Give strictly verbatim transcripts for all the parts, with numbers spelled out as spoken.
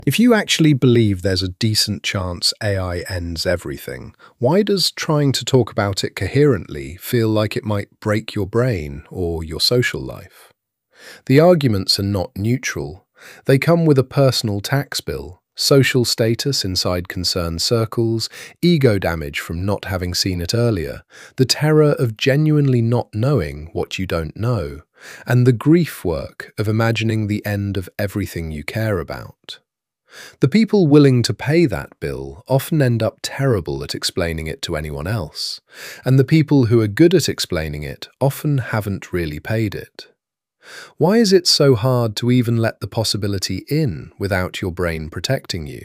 If you actually believe there's a decent chance A I ends everything, why does trying to talk about it coherently feel like it might break your brain or your social life? The arguments are not neutral. They come with a personal tax bill, social status inside concerned circles, ego damage from not having seen it earlier, the terror of genuinely not knowing what you don't know, and the grief work of imagining the end of everything you care about. The people willing to pay that bill often end up terrible at explaining it to anyone else, and the people who are good at explaining it often haven't really paid it. Why is it so hard to even let the possibility in without your brain protecting you?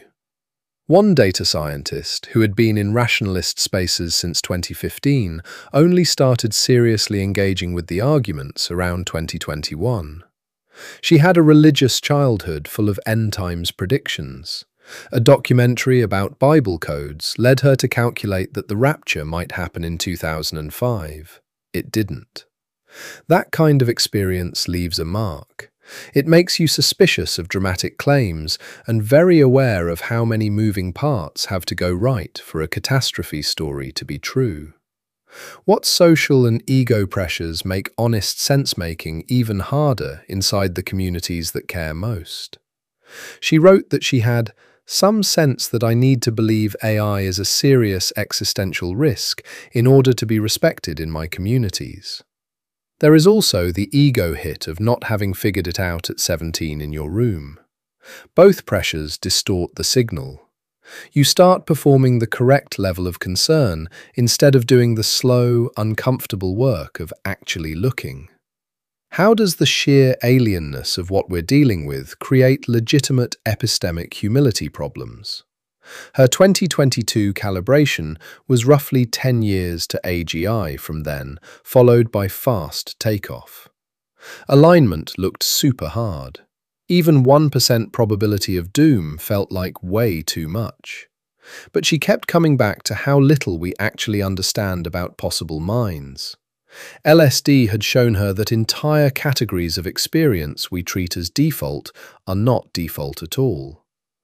One data scientist, who had been in rationalist spaces since twenty fifteen, only started seriously engaging with the arguments around twenty twenty-one. She had a religious childhood full of end-times predictions. A documentary about Bible codes led her to calculate that the rapture might happen in two thousand five. It didn't. That kind of experience leaves a mark. It makes you suspicious of dramatic claims and very aware of how many moving parts have to go right for a catastrophe story to be true. What social and ego pressures make honest sense-making even harder inside the communities that care most? She wrote that she had some sense that I need to believe A I is a serious existential risk in order to be respected in my communities. There is also the ego hit of not having figured it out at seventeen in your room. Both pressures distort the signal. You start performing the correct level of concern instead of doing the slow, uncomfortable work of actually looking. How does the sheer alienness of what we're dealing with create legitimate epistemic humility problems? Her twenty twenty-two calibration was roughly ten years to A G I from then, followed by fast takeoff. Alignment looked super hard. Even one percent probability of doom felt like way too much. But she kept coming back to how little we actually understand about possible minds. L S D had shown her that entire categories of experience we treat as default are not default at all.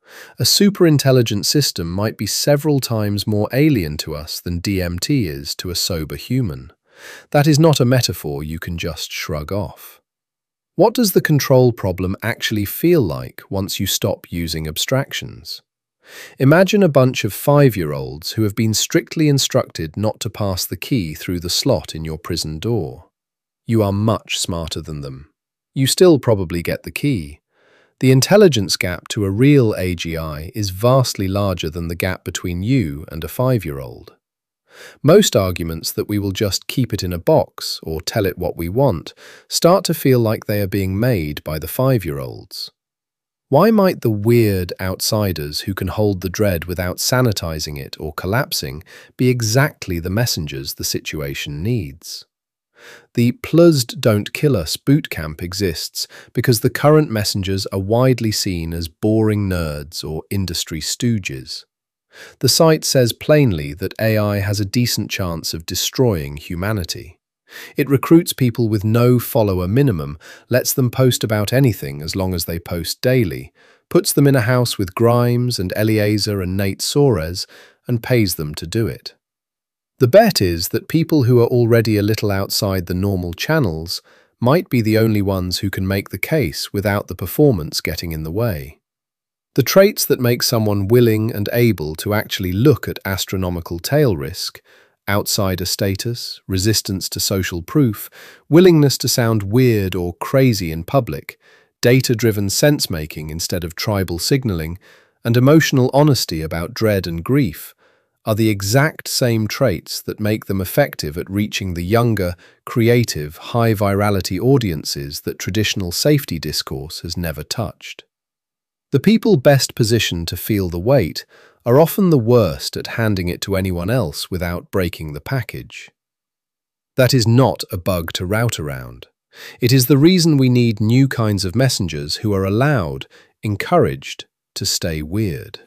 A superintelligent system might be several times more alien to us than D M T is to a sober human. That is not a metaphor you can just shrug off. What does the control problem actually feel like once you stop using abstractions? Imagine a bunch of five-year-olds who have been strictly instructed not to pass the key through the slot in your prison door. You are much smarter than them. You still probably get the key. The intelligence gap to a real A G I is vastly larger than the gap between you and a five-year-old. Most arguments that we will just keep it in a box or tell it what we want start to feel like they are being made by the five-year-olds. Why might the weird outsiders who can hold the dread without sanitizing it or collapsing be exactly the messengers the situation needs? The "Plussed don't kill us" boot camp exists because the current messengers are widely seen as boring nerds or industry stooges. The site says plainly that A I has a decent chance of destroying humanity. It recruits people with no follower minimum, lets them post about anything as long as they post daily, puts them in a house with Grimes and Eliezer and Nate Soares, and pays them to do it. The bet is that people who are already a little outside the normal channels might be the only ones who can make the case without the performance getting in the way. The traits that make someone willing and able to actually look at astronomical tail risk, outsider status, resistance to social proof, willingness to sound weird or crazy in public, data-driven sense-making instead of tribal signaling, and emotional honesty about dread and grief, are the exact same traits that make them effective at reaching the younger, creative, high-virality audiences that traditional safety discourse has never touched. The people best positioned to feel the weight are often the worst at handing it to anyone else without breaking the package. That is not a bug to route around. It is the reason we need new kinds of messengers who are allowed, encouraged, to stay weird.